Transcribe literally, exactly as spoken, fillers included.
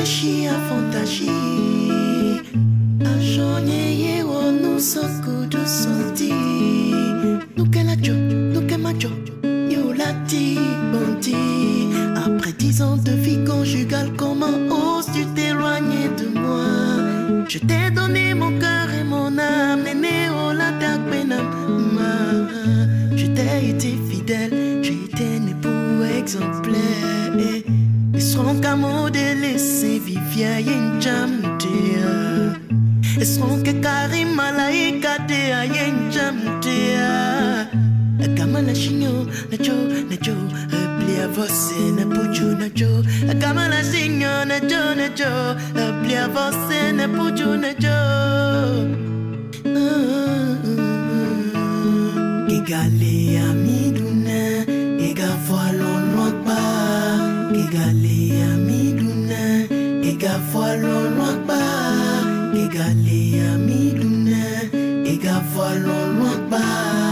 réfléchis à fantasie. À journée, on nous soco de sortie. Nous qu'elle a jo, nous qu'elle m'a jo. Yo la ti, bondi. Après dix ans de vie conjugale, comment oses-tu t'éloigner de moi? Je t'ai donné mon cœur et mon âme, néné, oh la takbenam. Je t'ai été fidèle, j'ai été un époux exemplaire. Ils seront qu'à modéler, c'est vivien yen jamtea. Ils seront que Karim Malaika de a yen jamtea. Kama la chigno, na jo, na jo, pli a você na puju na jo. Kama la chigno, na jo, na jo, pli a você na puju na jo. Kigali amiduna, ega voilon noakba. Kigali amiduna, ega voilon noakba. Kigali amiduna, ega voilon noakba.